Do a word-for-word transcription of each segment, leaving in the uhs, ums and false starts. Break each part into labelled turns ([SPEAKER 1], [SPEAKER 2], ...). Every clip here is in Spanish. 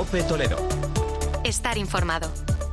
[SPEAKER 1] COPE Toledo.
[SPEAKER 2] Estar informado.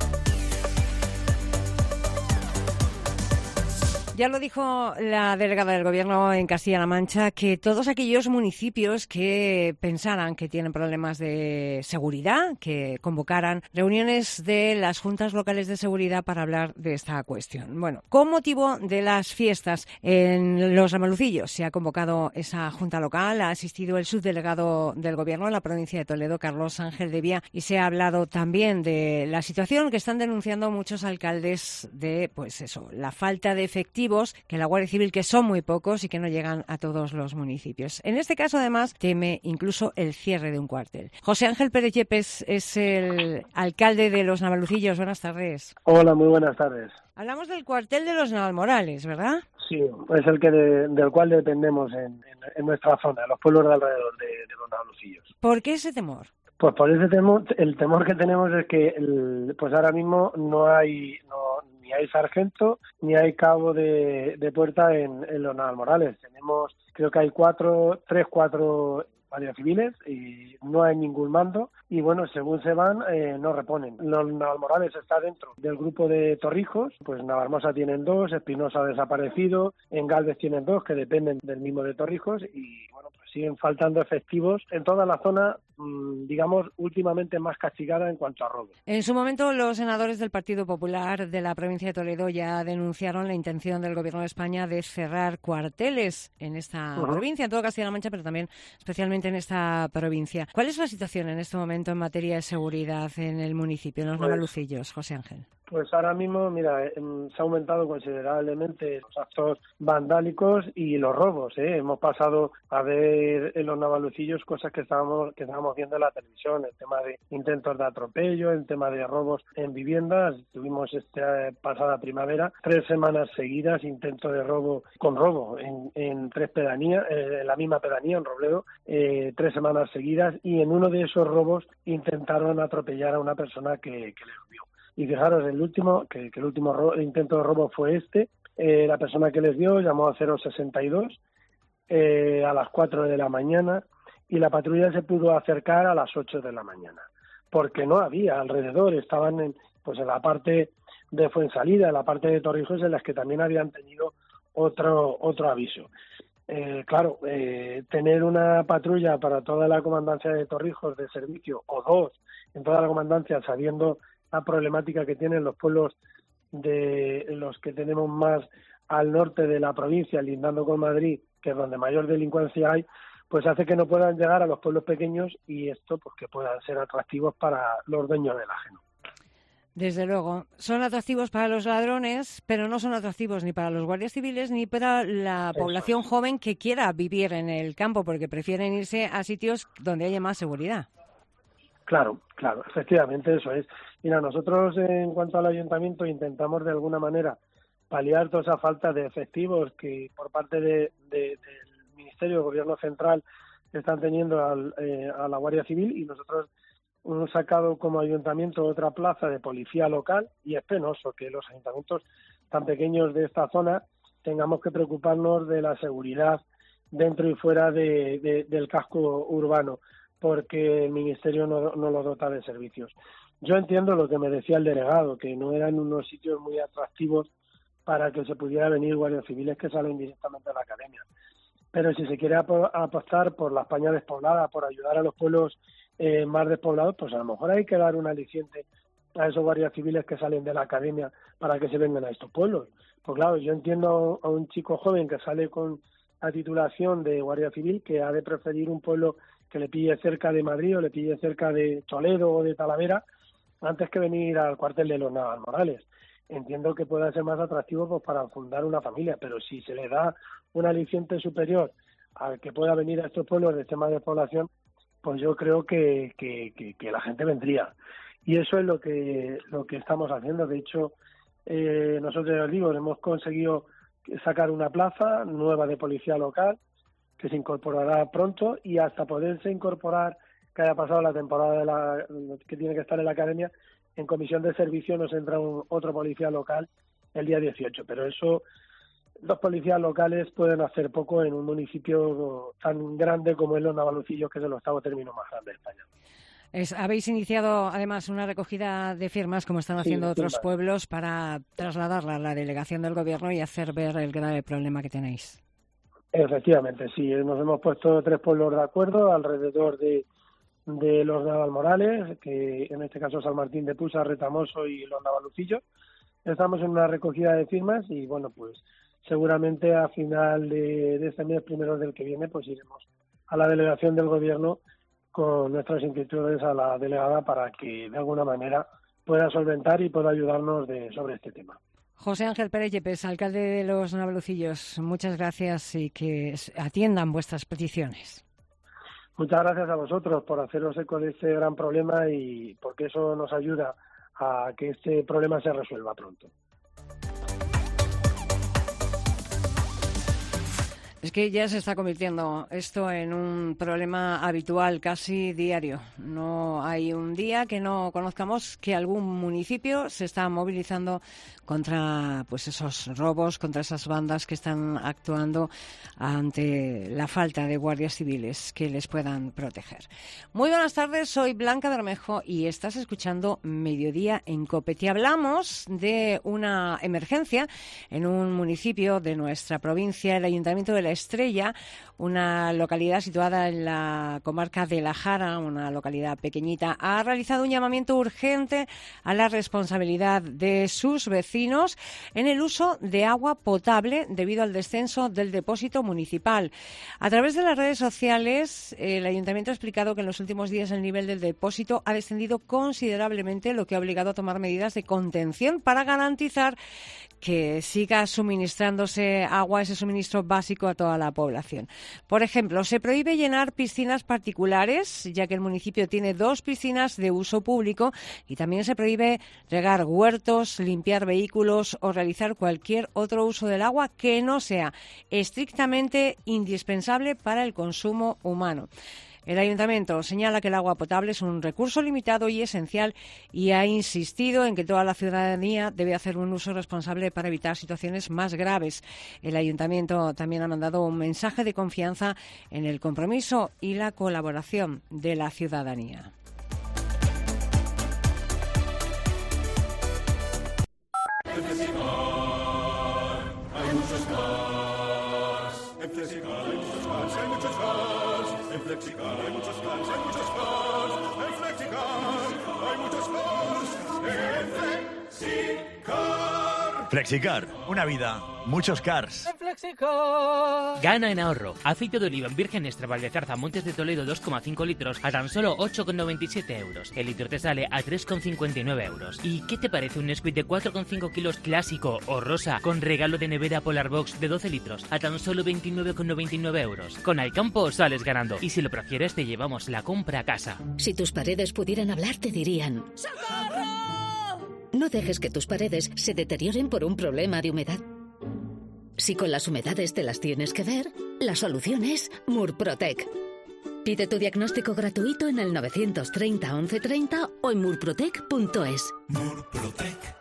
[SPEAKER 3] Ya lo dijo la delegada del Gobierno en Castilla-La Mancha, que todos aquellos municipios que pensaran que tienen problemas de seguridad, que convocaran reuniones de las juntas locales de seguridad para hablar de esta cuestión. Bueno, con motivo de las fiestas en Los Ramelucillos se ha convocado esa junta local, ha asistido el subdelegado del Gobierno en la provincia de Toledo, Carlos Ángel de Vía, y se ha hablado también de la situación que están denunciando muchos alcaldes de, pues eso, la falta de efectivos que la Guardia Civil, que son muy pocos y que no llegan a todos los municipios. En este caso, además, teme incluso el cierre de un cuartel. José Ángel Pérez Yepes es el alcalde de Los Navalmoradillos. Buenas tardes.
[SPEAKER 4] Hola, muy buenas tardes.
[SPEAKER 3] Hablamos del cuartel de Los Navalmoradillos, ¿verdad?
[SPEAKER 4] Sí, es el que de, del cual dependemos en, en, en nuestra zona, los pueblos de alrededor de, de Los Navalmoradillos.
[SPEAKER 3] ¿Por qué ese temor?
[SPEAKER 4] Pues por ese temor, el temor que tenemos es que el, pues ahora mismo no hay no, ni hay sargento ni hay cabo de, de puerta en, en Los Navalmoradillos. Tenemos, creo que hay cuatro, tres, cuatro guardias civiles y no hay ningún mando y bueno, según se van, eh, no reponen. Los Navalmoradillos está dentro del grupo de Torrijos, pues Navalmosa tienen dos, Espinosa ha desaparecido, en Galvez tienen dos que dependen del mismo de Torrijos y bueno, pues siguen faltando efectivos en toda la zona, mmm, digamos, últimamente más castigada en cuanto a robos.
[SPEAKER 3] En su momento, los senadores del Partido Popular de la provincia de Toledo ya denunciaron la intención del Gobierno de España de cerrar cuarteles en esta uh-huh. provincia, en toda Castilla-La Mancha, pero también especialmente en esta provincia. ¿Cuál es la situación en este momento en materia de seguridad en el municipio, en Los pues, Navalmoradillos, José Ángel?
[SPEAKER 4] Pues ahora mismo, mira, eh, se ha aumentado considerablemente los actos vandálicos y los robos, ¿eh? Hemos pasado a ver en Los Navalmoradillos cosas que estábamos que estábamos viendo en la televisión, el tema de intentos de atropello, el tema de robos en viviendas. Tuvimos esta pasada primavera tres semanas seguidas intentos de robo con robo en, en tres pedanías, eh, en la misma pedanía, en Robledo, eh, tres semanas seguidas, y en uno de esos robos intentaron atropellar a una persona que, que les vio. Y fijaros, el último, que, que el último ro- intento de robo fue este, eh, la persona que les dio llamó a cero sesenta y dos eh, a las cuatro de la mañana y la patrulla se pudo acercar a las ocho de la mañana, porque no había alrededor, estaban en, pues en la parte de Fuensalida, en la parte de Torrijos, en las que también habían tenido otro, otro aviso. Eh, claro, eh, tener una patrulla para toda la comandancia de Torrijos de servicio, o dos en toda la comandancia, sabiendo la problemática que tienen los pueblos de los que tenemos más al norte de la provincia, lindando con Madrid, que es donde mayor delincuencia hay, pues hace que no puedan llegar a los pueblos pequeños y esto pues que puedan ser atractivos para los dueños del ajeno.
[SPEAKER 3] Desde luego, son atractivos para los ladrones, pero no son atractivos ni para los guardias civiles ni para la
[SPEAKER 4] Eso
[SPEAKER 3] población
[SPEAKER 4] es.
[SPEAKER 3] joven que quiera vivir en el campo, porque prefieren irse a sitios donde haya más seguridad.
[SPEAKER 4] Claro, claro, efectivamente eso es. Mira, nosotros en cuanto al ayuntamiento intentamos de alguna manera paliar toda esa falta de efectivos que por parte de, de, del Ministerio de Gobierno Central están teniendo al, eh, a la Guardia Civil, y nosotros hemos sacado como ayuntamiento otra plaza de policía local, y es penoso que los ayuntamientos tan pequeños de esta zona tengamos que preocuparnos de la seguridad dentro y fuera de, de, del casco urbano, porque el Ministerio no, no lo dota de servicios. Yo entiendo lo que me decía el delegado, que no eran unos sitios muy atractivos para que se pudiera venir guardias civiles que salen directamente a la academia. Pero si se quiere ap- apostar por la España despoblada, por ayudar a los pueblos eh, más despoblados, pues a lo mejor hay que dar un aliciente a esos guardias civiles que salen de la academia para que se vengan a estos pueblos. Pues claro, yo entiendo a un chico joven que sale con la titulación de guardia civil que ha de preferir un pueblo que le pille cerca de Madrid o le pille cerca de Toledo o de Talavera antes que venir al cuartel de Los Navalmoradillos. Entiendo que pueda ser más atractivo pues para fundar una familia, pero si se le da un aliciente superior al que pueda venir a estos pueblos de tema de población, pues yo creo que, que, que, que la gente vendría. Y eso es lo que lo que estamos haciendo. De hecho, eh, nosotros, ya os digo, hemos conseguido sacar una plaza nueva de policía local que se incorporará pronto, y hasta poderse incorporar, que haya pasado la temporada de la, que tiene que estar en la academia, en comisión de servicio nos entra un, otro policía local el día dieciocho. Pero eso, los policías locales pueden hacer poco en un municipio tan grande como es Los Navalmoradillos, que es el octavo término más grande de España.
[SPEAKER 3] Es, habéis iniciado además una recogida de firmas, como están haciendo sí, otros firmas. pueblos, para trasladarla a la delegación del Gobierno y hacer ver el grave problema que tenéis.
[SPEAKER 4] Efectivamente, sí. Nos hemos puesto tres pueblos de acuerdo alrededor de, de los Navalmorales, que en este caso San Martín de Pusa, Retamoso y los Navalucillos. Estamos en una recogida de firmas y, bueno, pues seguramente a final de, de este mes, primero del que viene, pues iremos a la delegación del Gobierno con nuestras inquietudes a la delegada para que de alguna manera pueda solventar y pueda ayudarnos de, sobre este tema.
[SPEAKER 3] José Ángel Pérez Yepes, alcalde de los Navalucillos, muchas gracias y que atiendan vuestras peticiones.
[SPEAKER 4] Muchas gracias a vosotros por haceros eco de este gran problema y porque eso nos ayuda a que este problema se resuelva pronto.
[SPEAKER 3] Es que ya se está convirtiendo esto en un problema habitual, casi diario. No hay un día que no conozcamos que algún municipio se está movilizando contra pues esos robos, contra esas bandas que están actuando ante la falta de guardias civiles que les puedan proteger. Muy buenas tardes, soy Blanca Bermejo y estás escuchando Mediodía en COPE. Te hablamos de una emergencia en un municipio de nuestra provincia, el Ayuntamiento de la Estrella, una localidad situada en la comarca de La Jara, una localidad pequeñita, ha realizado un llamamiento urgente a la responsabilidad de sus vecinos en el uso de agua potable debido al descenso del depósito municipal. A través de las redes sociales, el Ayuntamiento ha explicado que en los últimos días el nivel del depósito ha descendido considerablemente, lo que ha obligado a tomar medidas de contención para garantizar que siga suministrándose agua, ese suministro básico a toda la población. Por ejemplo, se prohíbe llenar piscinas particulares, ya que el municipio tiene dos piscinas de uso público, y también se prohíbe regar huertos, limpiar vehículos o realizar cualquier otro uso del agua que no sea estrictamente indispensable para el consumo humano. El Ayuntamiento señala que el agua potable es un recurso limitado y esencial y ha insistido en que toda la ciudadanía debe hacer un uso responsable para evitar situaciones más graves. El Ayuntamiento también ha mandado un mensaje de confianza en el compromiso y la colaboración de la ciudadanía.
[SPEAKER 1] En Flexicar hay muchos cars. En Flexicar hay muchos cars, hay muchos cars. En Flexicar hay muchos cars, hay muchos cars. En Flexicar hay muchos cars. En Flexicar.
[SPEAKER 5] Flexicar, una vida, muchos cars.
[SPEAKER 6] En Flexicar.
[SPEAKER 7] Gana en ahorro. Aceite de oliva en virgen extra Valdezarza Montes de Toledo dos coma cinco litros a tan solo ocho coma noventa y siete euros. El litro te sale a tres coma cincuenta y nueve euros. ¿Y qué te parece un Nesquik de cuatro coma cinco kilos clásico o rosa con regalo de nevera Polar Box de doce litros a tan solo veintinueve coma noventa y nueve euros? Con Alcampo sales ganando y si lo prefieres te llevamos la compra a casa.
[SPEAKER 8] Si tus paredes pudieran hablar te dirían ¡socorro! No dejes que tus paredes se deterioren por un problema de humedad. Si con las humedades te las tienes que ver, la solución es Murprotec. Pide tu diagnóstico gratuito en el novecientos treinta once treinta o en murprotec punto es.
[SPEAKER 1] Murprotec.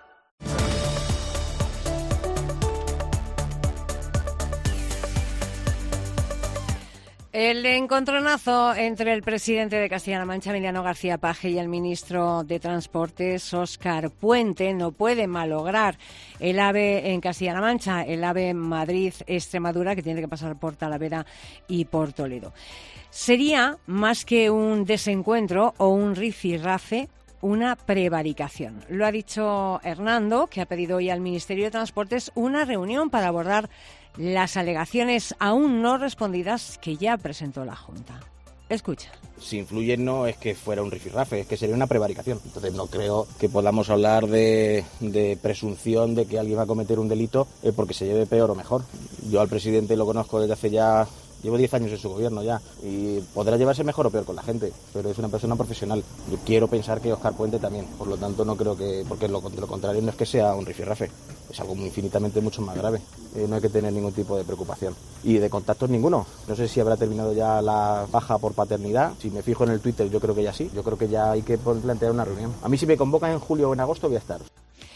[SPEAKER 3] El encontronazo entre el presidente de Castilla-La Mancha, Emiliano García Paje, y el ministro de Transportes, Óscar Puente, no puede malograr el AVE en Castilla-La Mancha, el AVE Madrid-Extremadura, que tiene que pasar por Talavera y por Toledo. Sería, más que un desencuentro o un rifirrafe, una prevaricación. Lo ha dicho Hernando, que ha pedido hoy al Ministerio de Transportes una reunión para abordar las alegaciones aún no respondidas que ya presentó la Junta. Escucha.
[SPEAKER 9] Si influye no es que fuera un rifirrafe, es que sería una prevaricación. Entonces no creo que podamos hablar de, de presunción de que alguien va a cometer un delito eh, porque se lleve peor o mejor. Yo al presidente lo conozco desde hace ya... Llevo diez años en su gobierno ya y podrá llevarse mejor o peor con la gente, pero es una persona profesional. Yo quiero pensar que Óscar Puente también, por lo tanto no creo que, porque lo, de lo contrario no es que sea un rifirrafe, es algo infinitamente mucho más grave. Eh, no hay que tener ningún tipo de preocupación. Y de contactos ninguno. No sé si habrá terminado ya la baja por paternidad. Si me fijo en el Twitter yo creo que ya sí. Yo creo que ya hay que plantear una reunión. A mí si me convocan en julio o en agosto voy a estar.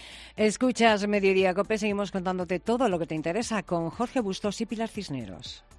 [SPEAKER 3] Escuchas Mediodía COPE, seguimos contándote todo lo que te interesa con Jorge Bustos y Pilar Cisneros.